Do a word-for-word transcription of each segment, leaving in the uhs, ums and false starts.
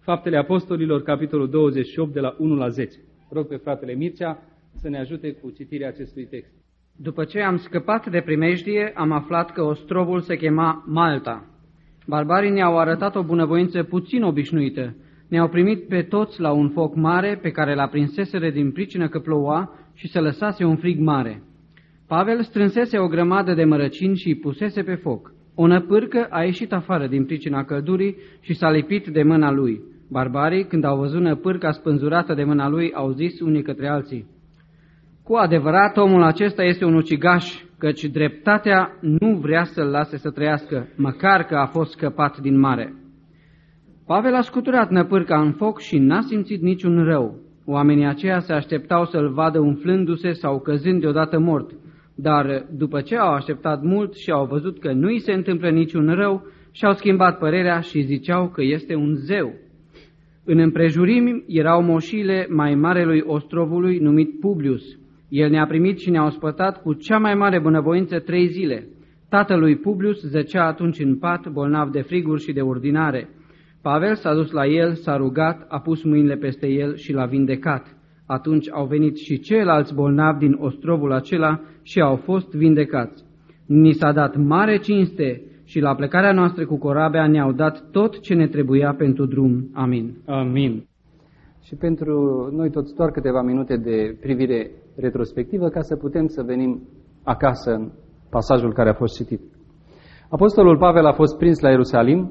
Faptele Apostolilor, capitolul douăzeci și opt, de la unu la zece. Rog pe fratele Mircea să ne ajute cu citirea acestui text. După ce am scăpat de primejdie, am aflat că ostrovul se chema Malta. Barbarii ne-au arătat o bunăvoință puțin obișnuită. Ne-au primit pe toți la un foc mare pe care l-a prinseseră din pricină că ploua și se lăsase un frig mare. Pavel strânsese o grămadă de mărăcini și îi pusese pe foc. O năpârcă a ieșit afară din pricina căldurii și s-a lipit de mâna lui. Barbarii, când au văzut năpârca spânzurată de mâna lui, au zis unii către alții: cu adevărat, omul acesta este un ucigaș, căci dreptatea nu vrea să-l lase să trăiască, măcar că a fost scăpat din mare. Pavel a scuturat năpârca în foc și n-a simțit niciun rău. Oamenii aceia se așteptau să-l vadă umflându-se sau căzând deodată mort, dar după ce au așteptat mult și au văzut că nu îi se întâmplă niciun rău, și-au schimbat părerea și ziceau că este un zeu. În împrejurimi erau moșile mai marelui ostrovului numit Publius. El ne-a primit și ne-a ospătat cu cea mai mare bunăvoință trei zile. Tatălui Publius zăcea atunci în pat, bolnav de friguri și de urdinare. Pavel s-a dus la el, s-a rugat, a pus mâinile peste el și l-a vindecat. Atunci au venit și ceilalți bolnavi din ostrovul acela și au fost vindecați. Ni s-a dat mare cinste și la plecarea noastră cu corabia ne-au dat tot ce ne trebuia pentru drum. Amin. Amin. Și pentru noi toți doar câteva minute de privire retrospectivă ca să putem să venim acasă în pasajul care a fost citit. Apostolul Pavel a fost prins la Ierusalim,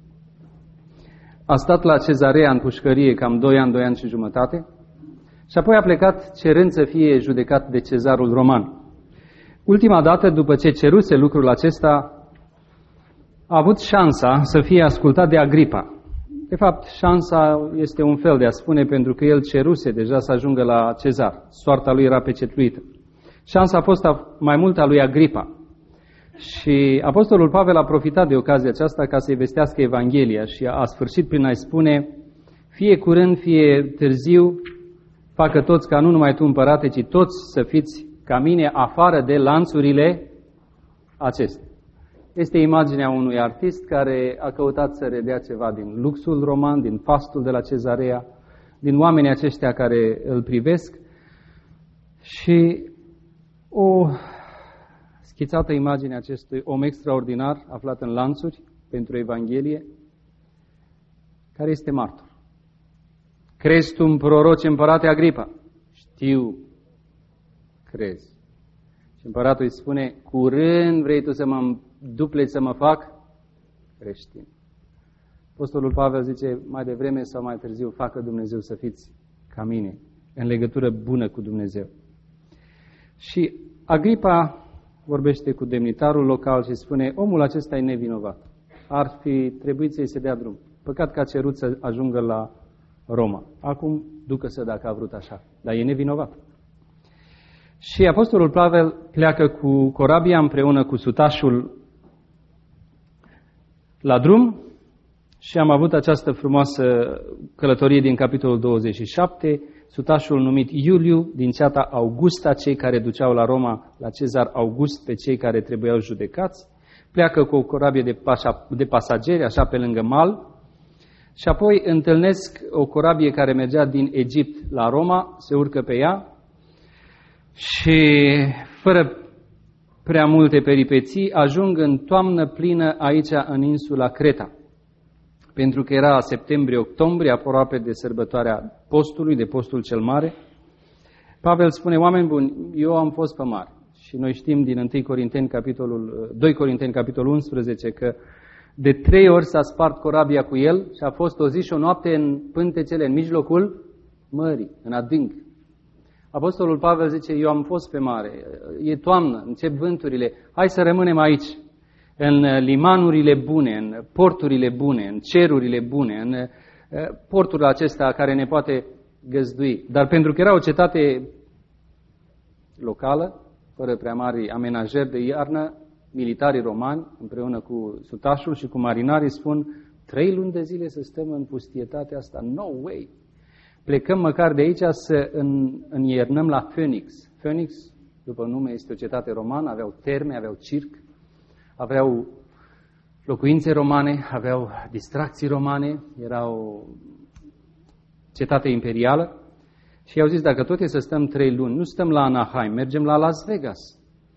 a stat la Cezarea în pușcărie cam doi ani, doi ani și jumătate și apoi a plecat cerând să fie judecat de cezarul roman. Ultima dată, după ce ceruse lucrul acesta, a avut șansa să fie ascultat de Agripa. De fapt, șansa este un fel de a spune, pentru că el ceruse deja să ajungă la cezar. Soarta lui era pecetluită. Șansa a fost mai mult a lui Agripa. Și apostolul Pavel a profitat de ocazia aceasta ca să-i vestească Evanghelia și a sfârșit prin a-i spune: fie curând, fie târziu, facă toți ca nu numai tu, împărate, ci toți să fiți ca mine afară de lanțurile acestea. Este imaginea unui artist care a căutat să redea ceva din luxul roman, din fastul de la Cezarea, din oamenii aceștia care îl privesc și o schițată imagine acestui om extraordinar aflat în lanțuri pentru Evanghelie, care este martor. Crezi tu în proroci, împărate Agripa? Știu, crezi. Și împăratul îi spune: curând vrei tu să mă dupleci, să mă fac creștin. Apostolul Pavel zice: mai devreme sau mai târziu, facă Dumnezeu să fiți ca mine, în legătură bună cu Dumnezeu. Și Agripa vorbește cu demnitarul local și spune: omul acesta e nevinovat. Ar fi trebuit să-i se dea drum. Păcat că a cerut să ajungă la Roma. Acum ducă-se dacă a vrut așa. Dar e nevinovat. Și apostolul Pavel pleacă cu corabia împreună cu sutașul la drum și am avut această frumoasă călătorie din capitolul douăzeci și șapte, sutașul numit Iuliu, din ceata Augusta, cei care duceau la Roma, la Cezar August, pe cei care trebuiau judecați, pleacă cu o corabie de, pașa, de pasageri, așa pe lângă mal, și apoi întâlnesc o corabie care mergea din Egipt la Roma, se urcă pe ea și, fără prea multe peripeții, ajung în toamnă plină aici, în insula Creta. Pentru că era septembrie-octombrie, aproape de sărbătoarea postului, de postul cel mare. Pavel spune: oameni buni, eu am fost pe mare. Și noi știm din întâi Corinteni, capitolul, doi Corinteni, capitolul unsprezece, că de trei ori s-a spart corabia cu el și a fost o zi și o noapte în pântecele, în mijlocul mării, în adânc. Apostolul Pavel zice: eu am fost pe mare, e toamnă, încep vânturile, hai să rămânem aici, în limanurile bune, în porturile bune, în cerurile bune, în portul acesta care ne poate găzdui. Dar pentru că era o cetate locală, fără prea mari amenajări de iarnă, militarii romani, împreună cu sutașul și cu marinarii, spun: trei luni de zile să stăm în pustietatea asta? No way! Plecăm măcar de aici să îniernăm la Phoenix. Phoenix, după nume, este o cetate romană, aveau terme, aveau circ, aveau locuințe romane, aveau distracții romane, era o cetate imperială, și i-au zis, dacă tot e să stăm trei luni, nu stăm la Anaheim, mergem la Las Vegas.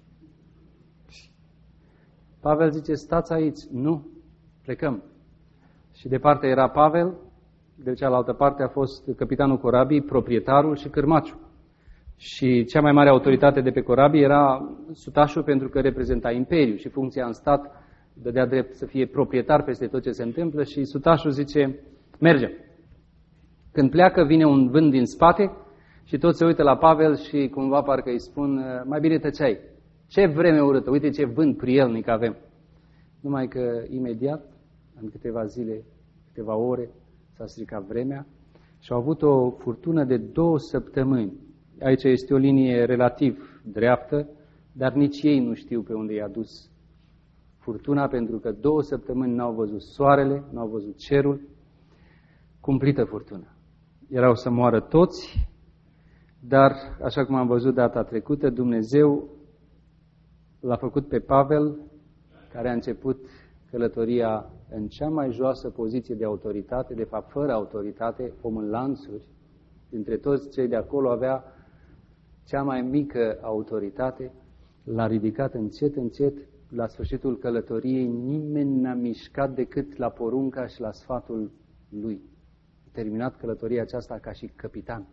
Pavel zice, stați aici. Nu, plecăm. Și departe era Pavel, de cealaltă parte a fost capitanul corabii, proprietarul și cârmaciul. Și cea mai mare autoritate de pe corabii era sutașul, pentru că reprezenta imperiul și funcția în stat dădea drept să fie proprietar peste tot ce se întâmplă, și sutașul zice, mergem. Când pleacă, vine un vânt din spate și toți se uită la Pavel și cumva parcă îi spun, mai bine tăceai. Ce vreme urâtă, uite ce vânt prielnic avem. Numai că imediat, în câteva zile, câteva ore, s-a stricat vremea și au avut o furtună de două săptămâni. Aici este o linie relativ dreaptă, dar nici ei nu știu pe unde i-a dus furtuna, pentru că două săptămâni n-au văzut soarele, n-au văzut cerul. Cumplită furtună. Erau să moară toți, dar, așa cum am văzut data trecută, Dumnezeu l-a făcut pe Pavel, care a început călătoria în cea mai joasă poziție de autoritate, de fapt fără autoritate, om în lanțuri. Dintre toți cei de acolo avea cea mai mică autoritate, l-a ridicat încet, încet. La sfârșitul călătoriei nimeni n-a mișcat decât la porunca și la sfatul lui. A terminat călătoria aceasta ca și capitan.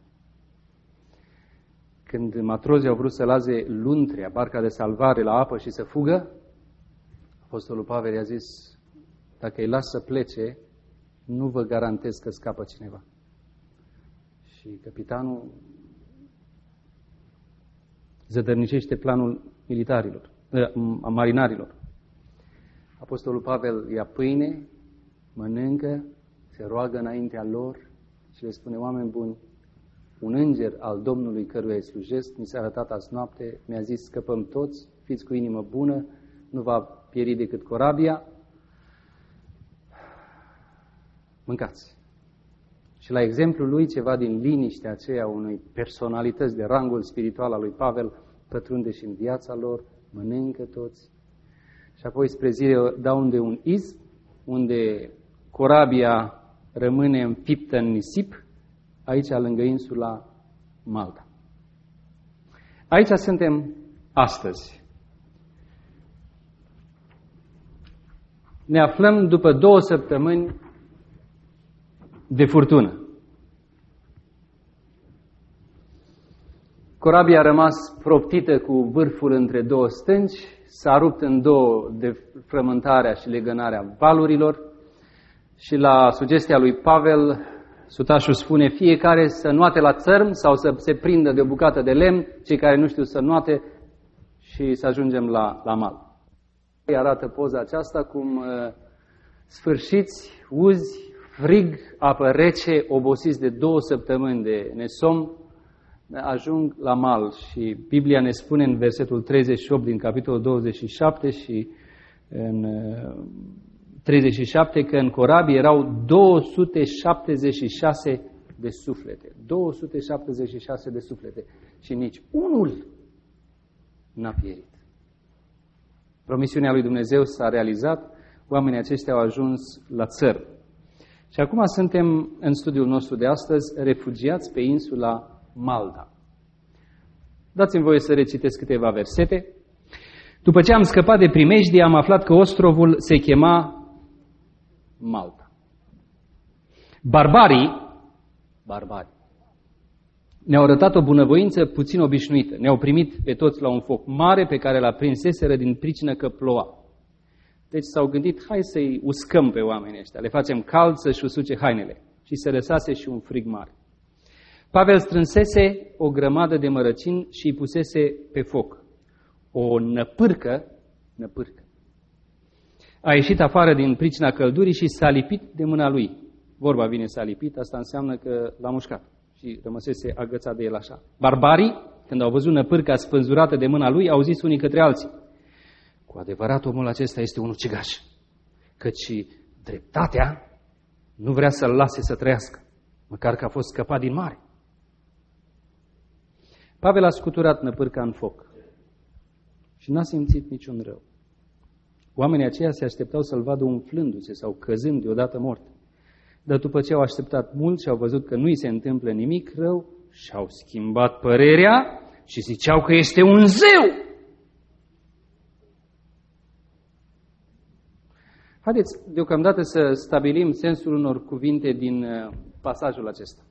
Când matrozii au vrut să laze luntrea, barca de salvare, la apă și să fugă, apostolul Pavel i-a zis, dacă îi las să plece, nu vă garantez că scapă cineva. Și capitanul zădărnicește planul militarilor, a marinarilor. Apostolul Pavel ia pâine, mănâncă, se roagă înaintea lor și le spune, oameni buni, un înger al Domnului căruia îi slujesc mi s-a arătat azi noapte, mi-a zis, scăpăm toți, fiți cu inimă bună, nu va pieri decât corabia, mâncați. Și la exemplul lui, ceva din liniștea aceea unei personalități de rangul spiritual al lui Pavel pătrunde și în viața lor, mănâncă toți. Și apoi spre zile dau unde un iz, unde corabia rămâne înfiptă în nisip, aici lângă insula Malta. Aici suntem astăzi. Ne aflăm după două săptămâni de furtună. Corabia a rămas proptită cu vârful între două stânci, s-a rupt în două de frământarea și legănarea valurilor și la sugestia lui Pavel, sutașul spune, fiecare să nuate la țărm sau să se prindă de o bucată de lemn, cei care nu știu să nuate, și să ajungem la, la mal. Îi arată poza aceasta cum uh, sfârșiți, uzi, frig, apă rece, obosiți de două săptămâni de nesomn, ajung la mal. Și Biblia ne spune în versetul treizeci și opt din capitolul douăzeci și șapte și în uh, treizeci și șapte că în corabie erau două sute șaptezeci și șase de suflete. două sute șaptezeci și șase de suflete. Și nici unul n-a pierit. Promisiunea lui Dumnezeu s-a realizat, oamenii aceștia au ajuns la țărm. Și acum suntem în studiul nostru de astăzi, refugiați pe insula Malta. Dați-mi voie să recitesc câteva versete. După ce am scăpat de primejdie, am aflat că ostrovul se chema Malta. Barbarii, barbarii, ne-au arătat o bunăvoință puțin obișnuită. Ne-au primit pe toți la un foc mare pe care l-a prinseseră din pricină că ploua. Deci s-au gândit, hai să-i uscăm pe oamenii ăștia, le facem cald să-și usuce hainele. Și se lăsase și un frig mare. Pavel strânsese o grămadă de mărăcini și îi pusese pe foc. O năpârcă, năpârcă, a ieșit afară din pricina căldurii și s-a lipit de mâna lui. Vorba vine s-a lipit, asta înseamnă că l-a mușcat și rămăsese agățat de el așa. Barbarii, când au văzut năpârca spânzurată de mâna lui, au zis unii către alții, cu adevărat omul acesta este un ucigaș, căci dreptatea nu vrea să-l lase să trăiască, măcar că a fost scăpat din mare. Pavel a scuturat năpârca în foc și n-a simțit niciun rău. Oamenii aceia se așteptau să-l vadă umflându-se sau căzând deodată mort. Dar după ce au așteptat mult și au văzut că nu-i se întâmplă nimic rău, și-au schimbat părerea și ziceau că este un zeu. Haideți deocamdată să stabilim sensul unor cuvinte din pasajul acesta.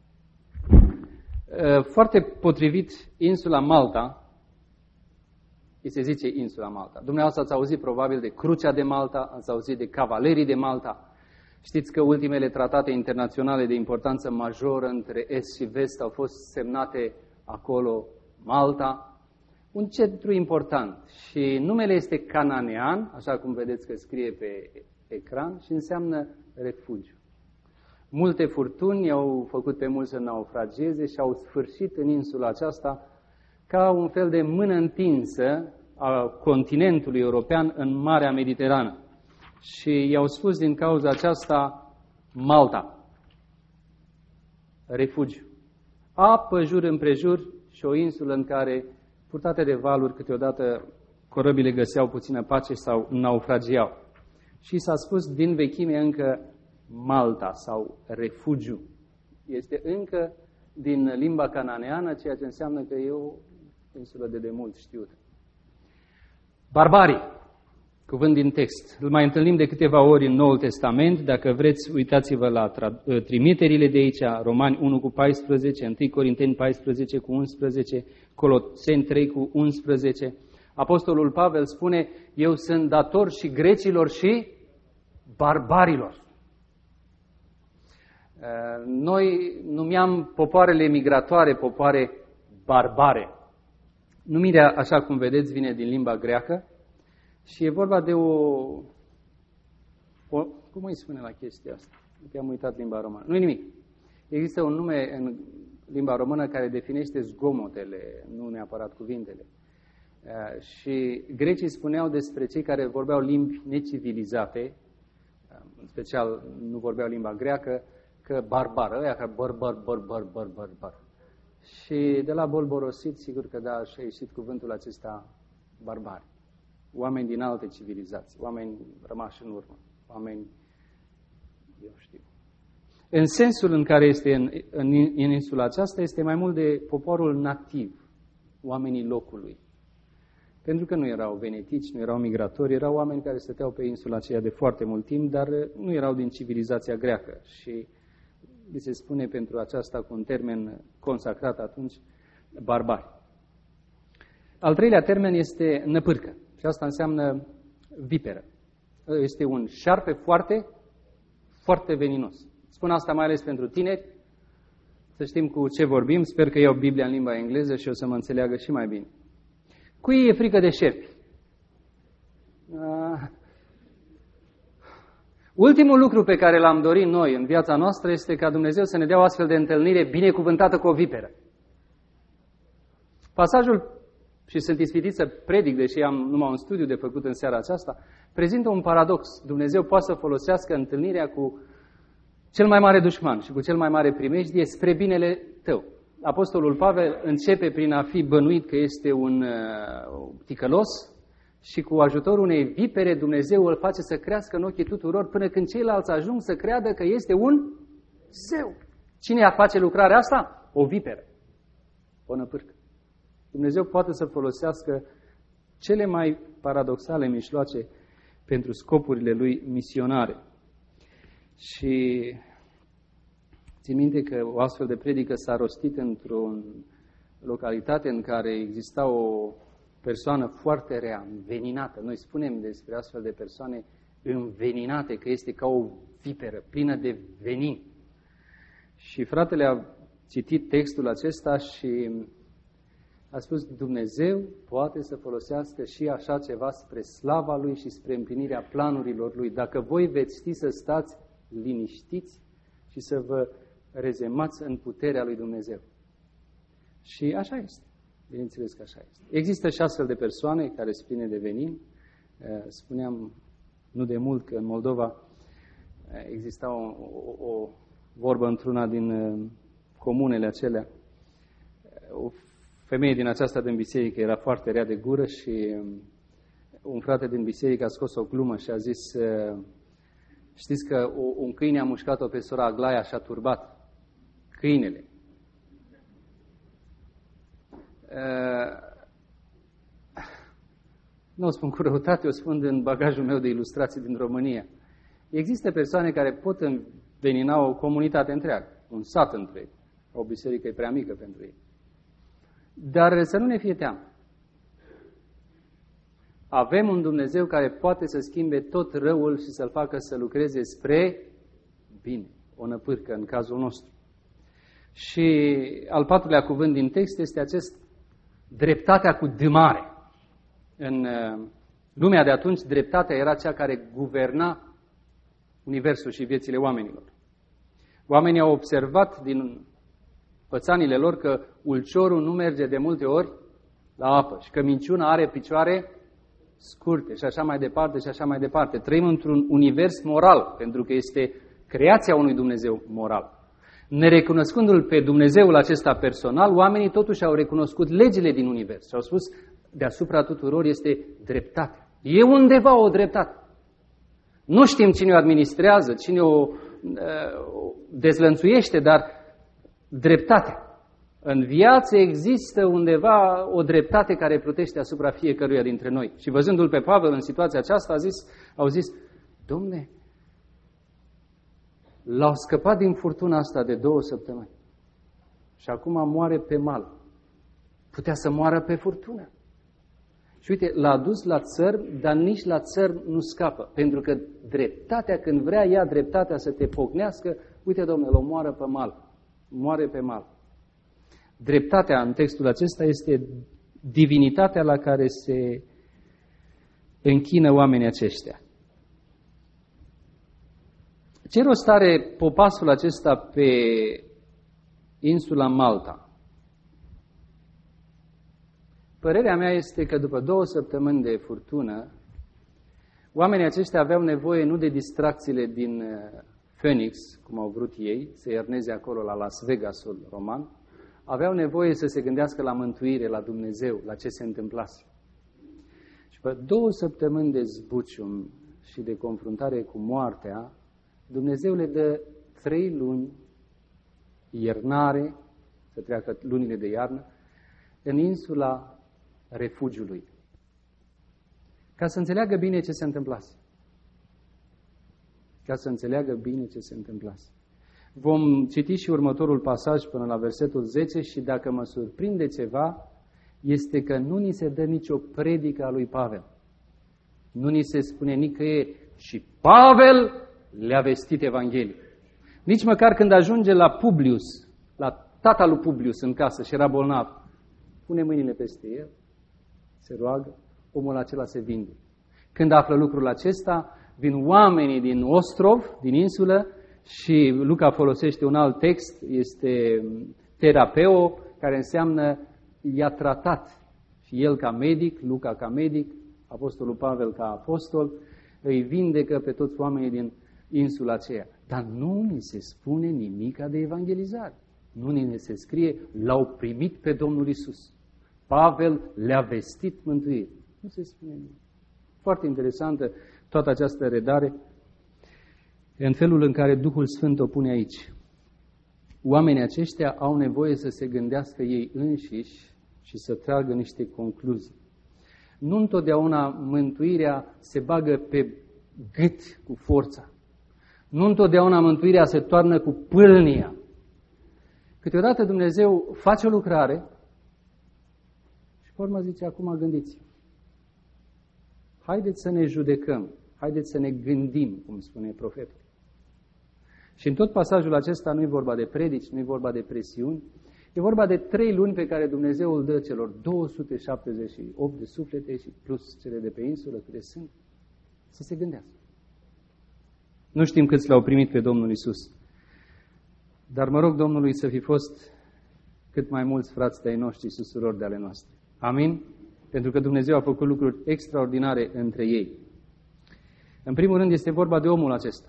Foarte potrivit, insula Malta, îi se zice insula Malta. Dumneavoastră ați auzit probabil de Crucea de Malta, ați auzit de Cavalerii de Malta. Știți că ultimele tratate internaționale de importanță majoră între Est și Vest au fost semnate acolo, Malta. Un centru important și numele este Cananean, așa cum vedeți că scrie pe ecran, și înseamnă refugiu. Multe furtuni au făcut pe mulți să naufrageze și au sfârșit în insula aceasta ca un fel de mână întinsă a continentului european în Marea Mediterană. Și i-au spus din cauza aceasta Malta, refugiu. Apă jur împrejur și o insulă în care, purtate de valuri, câteodată corăbile găseau puțină pace sau naufragiau. Și s-a spus din vechime încă Malta sau refugiu. Este încă din limba cananeană, ceea ce înseamnă că e o insulă de demult știută. Barbarii, cuvânt din text. Îl mai întâlnim de câteva ori în Noul Testament. Dacă vreți, uitați-vă la trimiterile de aici, Romani unu cu paisprezece, întâi Corinteni paisprezece cu unsprezece, Coloseni trei cu unsprezece. Apostolul Pavel spune, eu sunt dator și grecilor și barbarilor. Noi numeam popoarele migratoare popoare barbare. Numirea, așa cum vedeți, vine din limba greacă și e vorba de o... o cum îi spune la chestia asta? Am uitat limba română. Nu-i nimic. Există un nume în limba română care definește zgomotele, nu neapărat cuvintele. Și grecii spuneau despre cei care vorbeau limbi necivilizate, în special nu vorbeau limba greacă, că barbară, ăia că băr, băr, băr, băr, băr, băr, băr. Și de la bolborosit, sigur că da, și-a ieșit cuvântul acesta barbari. Oameni din alte civilizații, oameni rămași în urmă, oameni, eu știu. În sensul în care este în, în, în insula aceasta, este mai mult de poporul nativ, oamenii locului. Pentru că nu erau venetici, nu erau migratori, erau oameni care stăteau pe insula aceea de foarte mult timp, dar nu erau din civilizația greacă. Și li se spune pentru aceasta cu un termen consacrat atunci, barbari. Al treilea termen este năpârcă și asta înseamnă viperă. Este un șarpe foarte, foarte veninos. Spun asta mai ales pentru tineri, să știm cu ce vorbim. Sper că iau Biblia în limba engleză și o să mă înțeleagă și mai bine. Cui e frică de șerpi? Uh, ultimul lucru pe care l-am dorit noi în viața noastră este ca Dumnezeu să ne dea o astfel de întâlnire binecuvântată cu o viperă. Pasajul, și sunt ispitit să predic, deși am numai un studiu de făcut în seara aceasta, prezintă un paradox. Dumnezeu poate să folosească întâlnirea cu cel mai mare dușman și cu cel mai mare primejdie spre binele tău. Apostolul Pavel începe prin a fi bănuit că este un uh, ticălos și cu ajutorul unei vipere Dumnezeu îl face să crească în ochii tuturor până când ceilalți ajung să creadă că este un zeu. Cine face lucrarea asta? O viperă, o năpârcă. Dumnezeu poate să folosească cele mai paradoxale mijloace pentru scopurile lui misionare. Și țin minte că o astfel de predică s-a rostit într-o localitate în care exista o persoană foarte rea, înveninată. Noi spunem despre astfel de persoane înveninate, că este ca o viperă, plină de venin. Și fratele a citit textul acesta și a spus, Dumnezeu poate să folosească și așa ceva spre slava Lui și spre împlinirea planurilor Lui. Dacă voi veți ști să stați liniștiți și să vă rezemați în puterea lui Dumnezeu. Și așa este. Bineînțeles că așa este. Există și astfel de persoane care sunt pline de venin. Spuneam nu de mult că în Moldova exista o, o, o vorbă într-una din comunele acelea. O femeie din aceasta din biserică era foarte rea de gură și un frate din biserică a scos o glumă și a zis Știți că un câine a mușcat-o pe sora Aglaia și a turbat câinele. Nu o spun cu răutate, o spun din bagajul meu de ilustrații din România. Există persoane care pot învenina o comunitate întreagă, un sat întreg. O biserică e prea mică pentru ei. Dar să nu ne fie teamă. Avem un Dumnezeu care poate să schimbe tot răul și să-l facă să lucreze spre bine. O năpârcă în cazul nostru. Și al patrulea cuvânt din text este acest dreptatea cu D mare. În lumea de atunci, dreptatea era cea care guverna universul și viețile oamenilor. Oamenii au observat din pățanile lor că ulciorul nu merge de multe ori la apă și că minciuna are picioare scurte și așa mai departe și așa mai departe. Trăim într-un univers moral, pentru că este creația unui Dumnezeu moral. Nerecunoscându-L pe Dumnezeul acesta personal, oamenii totuși au recunoscut legile din univers și au spus, deasupra tuturor este dreptate. E undeva o dreptate. Nu știm cine o administrează, cine o uh, dezlănțuiește, dar dreptatea. În viață există undeva o dreptate care plutește asupra fiecăruia dintre noi. Și văzându-l pe Pavel în situația aceasta, a zis, au zis, Dom'le, l-au scăpat din furtuna asta de două săptămâni. Și acum moare pe mal. Putea să moară pe furtună. Și uite, l-a dus la țărm, dar nici la țărm nu scapă. Pentru că dreptatea, când vrea ea dreptatea să te pocnească, uite, Dom'le, o moară pe mal. Moare pe mal. Dreptatea în textul acesta este divinitatea la care se închină oamenii aceștia. Ce rost are popasul acesta pe insula Malta? Părerea mea este că după două săptămâni de furtună, oamenii aceștia aveau nevoie nu de distracțiile din Phoenix, cum au vrut ei, să ierneze acolo la Las Vegasul roman, aveau nevoie să se gândească la mântuire, la Dumnezeu, la ce se întâmplase. Și după două săptămâni de zbucium și de confruntare cu moartea, Dumnezeu le dă trei luni iernare, să treacă lunile de iarnă, în insula refugiului, ca să înțeleagă bine ce se întâmplase. Ca să înțeleagă bine ce se întâmplase. Vom citi și următorul pasaj până la versetul zece și dacă mă surprinde ceva, este că nu ni se dă nicio predică a lui Pavel. Nu ni se spune nicăieri și Pavel le-a vestit Evanghelia. Nici măcar când ajunge la Publius, la tata lui Publius în casă și era bolnav, pune mâinile peste el, se roagă, omul acela se vinde. Când află lucrul acesta, vin oamenii din Ostrov, din insulă, și Luca folosește un alt text, este terapeo, care înseamnă i-a tratat. Și el ca medic, Luca ca medic, apostolul Pavel ca apostol, îi vindecă pe toți oamenii din insula aceea. Dar nu ni se spune nimica de evangelizare. Nu ni se scrie, l-au primit pe Domnul Isus. Pavel le-a vestit mântuire. Nu se spune nimic. Foarte interesantă toată această redare în felul în care Duhul Sfânt o pune aici. Oamenii aceștia au nevoie să se gândească ei înșiși și să tragă niște concluzii. Nu întotdeauna mântuirea se bagă pe gât cu forța. Nu întotdeauna mântuirea se toarnă cu pâlnia. Câteodată Dumnezeu face o lucrare și pe urmă zice, acum gândiți. Haideți să ne judecăm, haideți să ne gândim, cum spune profetul. Și în tot pasajul acesta nu e vorba de predici, nu e vorba de presiuni, e vorba de trei luni pe care Dumnezeu îl dă celor două sute șaptezeci și opt de suflete și plus cele de pe insulă, câte sunt, să se gândească. Nu știm câți l-au primit pe Domnul Isus, dar mă rog Domnului să fi fost cât mai mulți frați de-ai noștri și surori de ale noastre. Amin? Pentru că Dumnezeu a făcut lucruri extraordinare între ei. În primul rând este vorba de omul acesta.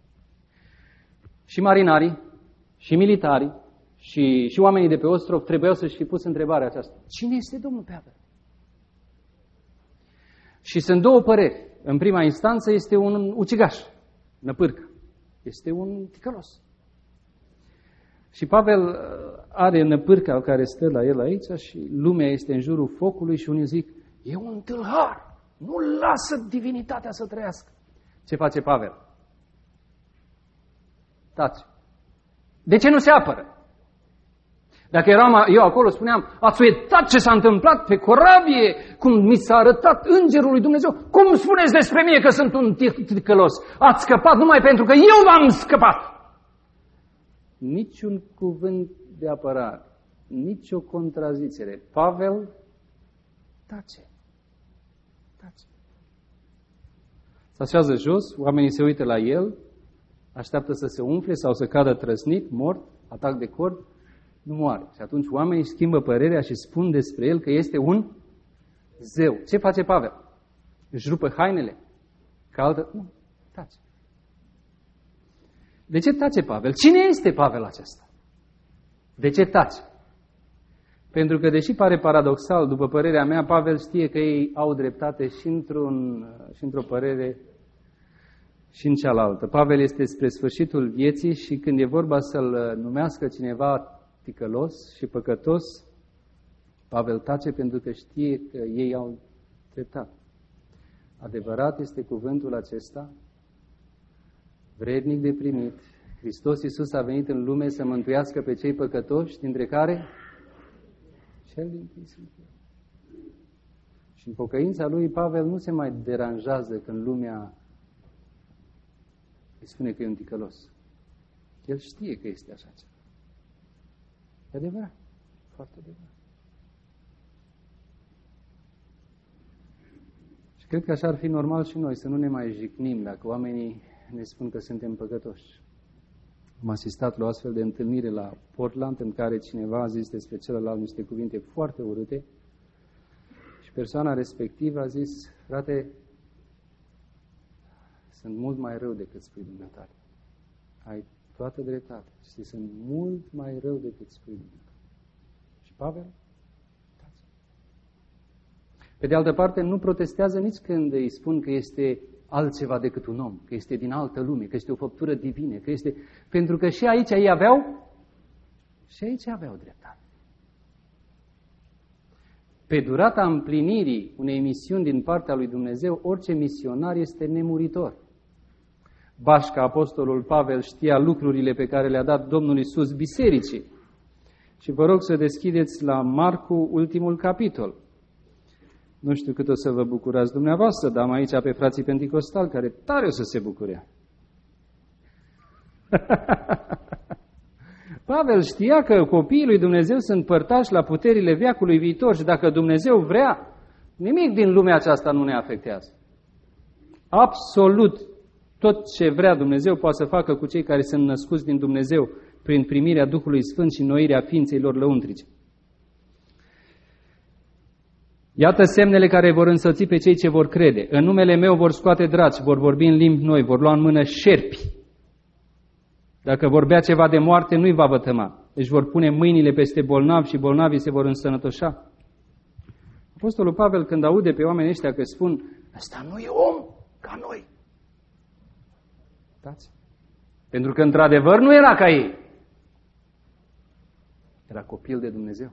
Și marinarii, și militarii, și, și oamenii de pe ostrov trebuiau să-și fi pus întrebarea aceasta. Cine este Domnul Pavel? Și sunt două păreri. În prima instanță este un ucigaș. năpârcă. Este un ticălos. Și Pavel are năpârca care stă la el aici și lumea este în jurul focului și unii zic, e un tâlhar, nu lasă divinitatea să trăiască. Ce face Pavel? Taci. De ce nu se apără? Dacă eram eu acolo, spuneam, ați uitat ce s-a întâmplat pe corabie, cum mi s-a arătat îngerul lui Dumnezeu. Cum spuneți despre mine că sunt un ticălos? Ați scăpat numai pentru că eu v-am scăpat. Niciun cuvânt de apărare, nicio contrazicere. Pavel tace. Tace. Se așează jos, oamenii se uită la el, așteaptă să se umfle sau să cadă trăsnit, mort, atac de cord, nu moare. Și atunci oamenii schimbă părerea și spun despre el că este un zeu. Ce face Pavel? Își rupă hainele? Ca altă... Nu, tace. De ce tace Pavel? Cine este Pavel acesta? De ce tace? Pentru că, deși pare paradoxal, după părerea mea, Pavel știe că ei au dreptate și, într-un, și într-o părere și în cealaltă. Pavel este spre sfârșitul vieții și când e vorba să-l numească cineva ticălos și păcătos, Pavel tace pentru că știe că ei au dreptate. Adevărat este cuvântul acesta, vrednic de primit. Hristos Iisus a venit în lume să mântuiască pe cei păcătoși, dintre care cel din tâi sunt eu. Și în pocăința lui, Pavel nu se mai deranjează când lumea îi spune că e un ticălos. El știe că este așa ceva. E adevărat. Foarte adevărat. Și cred că așa ar fi normal și noi, să nu ne mai jignim dacă oamenii ne spun că suntem păcătoși. Am asistat la o astfel de întâlnire la Portland în care cineva a zis despre celălalt niște cuvinte foarte urâte și persoana respectivă a zis, frate, sunt mult mai rău decât spui dumneata. Ai toată dreptate. Și sunt mult mai rău decât spui dumneata. Și Pavel? Tace. Pe de altă parte, nu protestează nici când îi spun că este altceva decât un om, că este din altă lume, că este o făptură divină, că este... Pentru că și aici ei aveau, și aici aveau dreptate. Pe durata împlinirii unei misiuni din partea lui Dumnezeu, orice misionar este nemuritor. Bașca, apostolul Pavel știa lucrurile pe care le-a dat Domnul Iisus bisericii. Și vă rog să deschideți la Marcu ultimul capitol. Nu știu cât o să vă bucurați dumneavoastră, dar am aici pe frații penticostali care tare o să se bucure. Pavel știa că copiii lui Dumnezeu sunt părtași la puterile veacului viitor și dacă Dumnezeu vrea, nimic din lumea aceasta nu ne afectează. Absolut tot ce vrea Dumnezeu poate să facă cu cei care sunt născuți din Dumnezeu prin primirea Duhului Sfânt și înnoirea ființei lor lăuntrice. Iată semnele care vor însoți pe cei ce vor crede. În numele meu vor scoate draci, vor vorbi în limbi noi, vor lua în mână șerpi. Dacă vorbea ceva de moarte, nu-i va vătăma. Își vor pune mâinile peste bolnavi și bolnavii se vor însănătoșa. Apostolul Pavel, când aude pe oamenii ăștia că spun, ăsta nu e om ca noi. Uitați? Pentru că, într-adevăr, nu era ca ei. Era copil de Dumnezeu.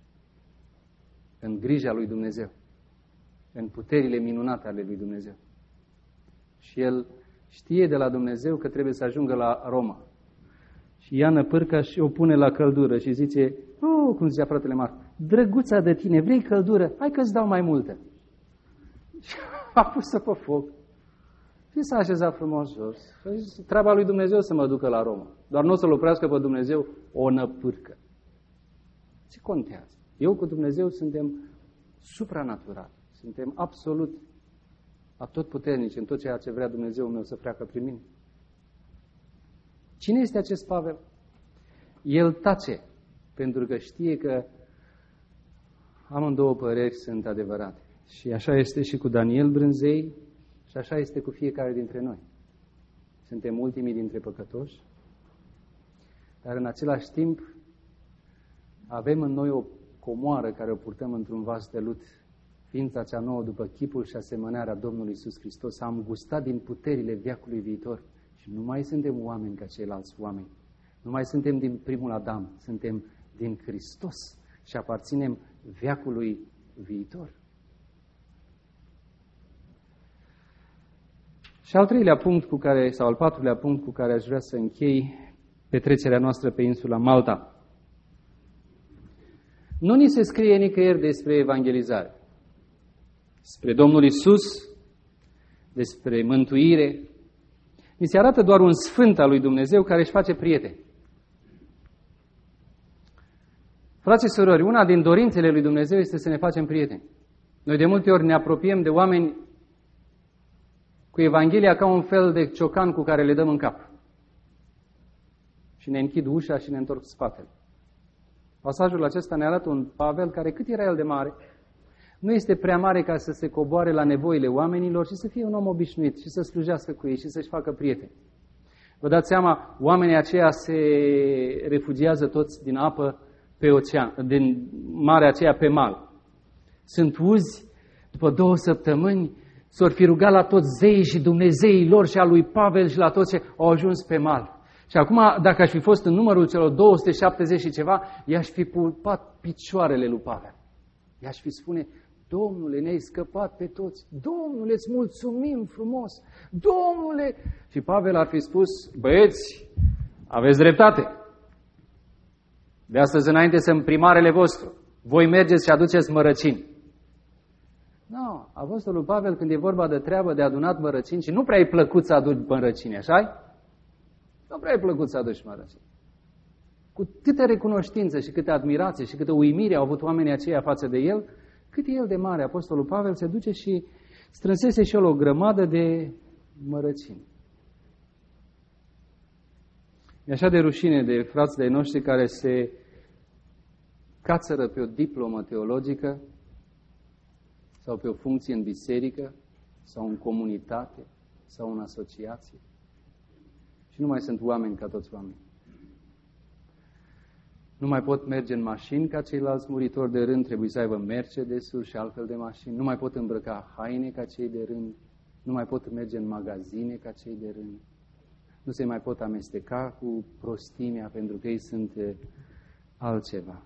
În grija lui Dumnezeu. În puterile minunate ale lui Dumnezeu. Și el știe de la Dumnezeu că trebuie să ajungă la Roma. Și ia năpârca și o pune la căldură și zice, oh, cum zicea fratele Marc, drăguța de tine, vrei căldură? Hai că îți dau mai multă. Și a pus-o pe foc. Și s-a așezat frumos jos. Și treaba lui Dumnezeu să mă ducă la Roma. Doar nu o să-L oprească pe Dumnezeu o năpârcă. Ce contează? Eu cu Dumnezeu suntem supranaturali. Suntem absolut atotputernici în tot ceea ce vrea Dumnezeu meu să freacă prin mine. Cine este acest Pavel? El tace, pentru că știe că amândouă păreri sunt adevărate. Și așa este și cu Daniel Brânzei și așa este cu fiecare dintre noi. Suntem ultimii dintre păcătoși, dar în același timp avem în noi o comoară care o purtăm într-un vas de lut, ființa cea nouă după chipul și asemănarea Domnului Iisus Hristos. Am gustat din puterile veacului viitor Și nu mai suntem oameni ca ceilalți oameni. Nu mai suntem din primul Adam, suntem din Hristos și aparținem veacului viitor. Și al treilea punct cu care, sau al patrulea punct cu care aș vrea să închei petrecerea noastră pe insula Malta. Nu ni se scrie nicăieri despre evangelizare, despre Domnul Iisus, despre mântuire. Ni se arată doar un sfânt al lui Dumnezeu care își face prieteni. Frați și surori, una din dorințele lui Dumnezeu este să ne facem prieteni. Noi de multe ori ne apropiem de oameni cu Evanghelia ca un fel de ciocan cu care le dăm în cap. Și ne închid ușa și ne întorc spatele. Pasajul acesta ne arată un Pavel care, cât era el de mare, nu este prea mare ca să se coboare la nevoile oamenilor și să fie un om obișnuit și să slujească cu ei și să-și facă prieteni. Vă dați seama, oamenii aceia se refugiază toți din apă pe ocean, din marea aceea pe mal. Sunt uzi, după două săptămâni, s-or fi rugat la toți zeii și Dumnezeii lor și a lui Pavel și la toți ce au ajuns pe mal. Și acum, dacă aș fi fost în numărul celor două sute șaptezeci și ceva, i-aș fi pulpat picioarele lui Pavel. I-aș fi spune, Domnule, ne-ai scăpat pe toți. Domnule, îți mulțumim frumos. Domnule! Și Pavel ar fi spus, băieți, aveți dreptate. De astăzi înainte sunt primarele vostru. Voi mergeți și aduceți mărăcini. Nu, apostolul Pavel, când e vorba de treabă de adunat mărăcini, și nu prea e plăcut să aduci mărăcini, așa-i? Nu prea e plăcut să aduci mărăcini. Cu câtă recunoștință și câtă admirație și câtă uimire au avut oamenii aceia față de el, cât e el de mare, apostolul Pavel se duce și strânsese și el o grămadă de mărăcini. E așa de rușine de frații de noștri care se cațără pe o diplomă teologică sau pe o funcție în biserică sau în comunitate sau în asociație. Și nu mai sunt oameni ca toți oamenii. Nu mai pot merge în mașini ca ceilalți muritori de rând, trebuie să aibă Mercedes-uri și altfel de mașini. Nu mai pot îmbrăca haine ca cei de rând. Nu mai pot merge în magazine ca cei de rând. Nu se mai pot amesteca cu prostimea pentru că ei sunt altceva.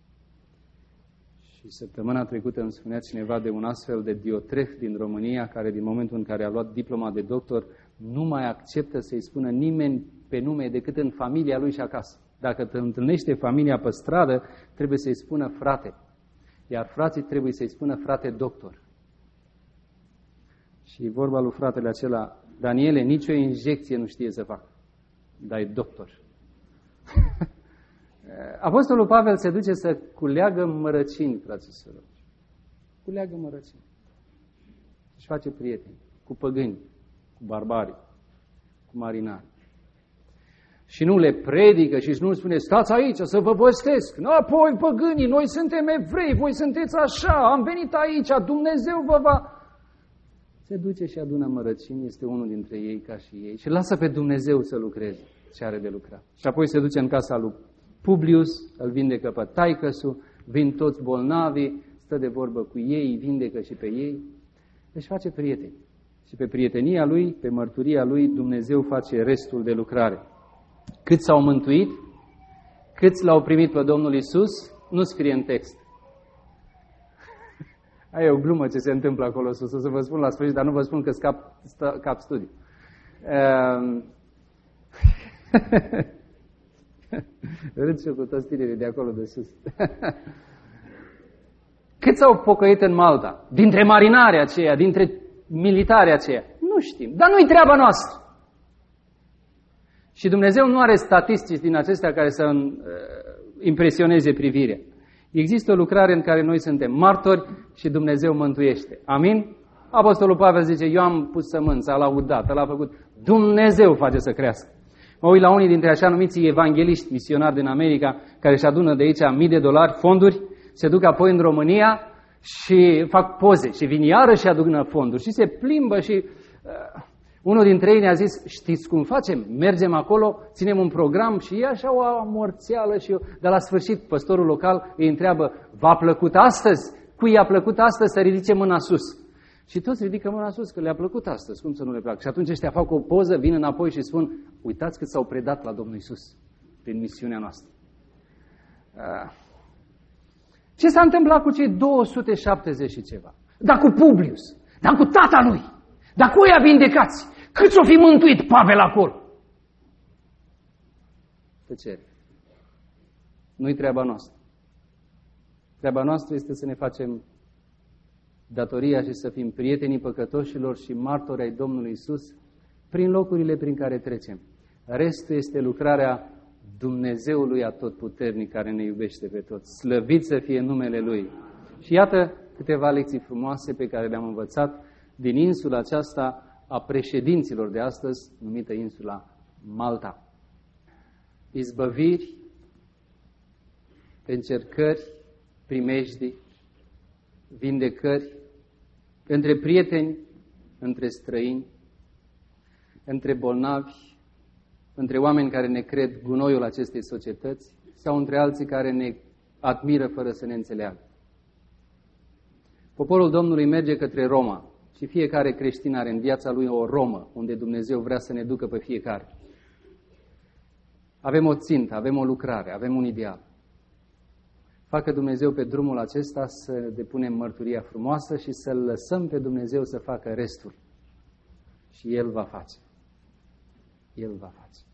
Și săptămâna trecută îmi spunea cineva de un astfel de Diotref din România, care din momentul în care a luat diploma de doctor, nu mai acceptă să-i spună nimeni pe nume decât în familia lui și acasă. Dacă te întâlnește familia pe stradă, trebuie să-i spună frate. Iar frații trebuie să-i spună frate doctor. Și vorba lui fratele acela, Daniele, nicio injecție nu știe să facă, dar e doctor. Apostolul Pavel se duce să culeagă mărăcini, frații și surori. Culeagă mărăcini. Și face prieteni cu păgâni, cu barbari, cu marinari. Și nu le predică și nu spune, stați aici să vă văstesc. Apoi păgânii, noi suntem evrei, voi sunteți așa, am venit aici, Dumnezeu vă va... Se duce și adună mărăcini, este unul dintre ei ca și ei și lasă pe Dumnezeu să lucreze ce are de lucrat. Și apoi se duce în casa lui Publius, îl vindecă pe taică-su, vin toți bolnavii, stă de vorbă cu ei, vindecă și pe ei. Deci face prieteni. Și pe prietenia lui, pe mărturia lui, Dumnezeu face restul de lucrare. Cât s-au mântuit, câți l-au primit pe Domnul Iisus, nu scrie în text. Aia e o glumă ce se întâmplă acolo sus, o să vă spun la sfârșit, dar nu vă spun că scap, cap studiu. Uh... Râd și eu cu toți tinerii de acolo de sus. Cât s-au pocăit în Malta? Dintre marinari aceia, dintre militari aceia? Nu știm, dar nu-i treaba noastră. Și Dumnezeu nu are statistici din acestea care să uh, impresioneze privirea. Există o lucrare în care noi suntem martori și Dumnezeu mântuiește. Amin? Apostolul Pavel zice, eu am pus sămânța, l-a udat, l-a făcut. Dumnezeu face să crească. Mă uit la unii dintre așa numiții evangeliști, misionari din America, care își adună de aici mii de dolari, fonduri, se duc apoi în România și fac poze și vin iară și adună fonduri și se plimbă și... Uh, unul dintre ei ne-a zis, știți cum facem? Mergem acolo, ținem un program și e așa o amorțeală și eu... Dar la sfârșit, păstorul local îi întreabă, v-a plăcut astăzi? Cui i-a plăcut astăzi să ridice mâna sus? Și toți ridică mâna sus, că le-a plăcut astăzi, cum să nu le placă. Și atunci ăștia fac o poză, vin înapoi și spun, uitați cât s-au predat la Domnul Iisus prin misiunea noastră. Ce s-a întâmplat cu cei două sute șaptezeci și ceva? Dar cu Publius, dar cu tata lui, dar cu ăia vindecați, cât s-o fi mântuit Pavel acolo? Tăcere. Nu-i treaba noastră. Treaba noastră este să ne facem datoria și să fim prietenii păcătoșilor și martori ai Domnului Iisus prin locurile prin care trecem. Restul este lucrarea Dumnezeului Atotputernic care ne iubește pe toți. Slăvit să fie numele Lui. Și iată câteva lecții frumoase pe care le-am învățat din insula aceasta a președinților de astăzi, numită insula Malta. Izbăviri, încercări, primejdii, vindecări, între prieteni, între străini, între bolnavi, între oameni care ne cred gunoiul acestei societăți sau între alții care ne admiră fără să ne înțeleagă. Poporul Domnului merge către Roma și fiecare creștin are în viața lui o Romă, unde Dumnezeu vrea să ne ducă pe fiecare. Avem o țintă, avem o lucrare, avem un ideal. Facă Dumnezeu pe drumul acesta să depunem mărturia frumoasă și să-L lăsăm pe Dumnezeu să facă restul. Și El va face. El va face.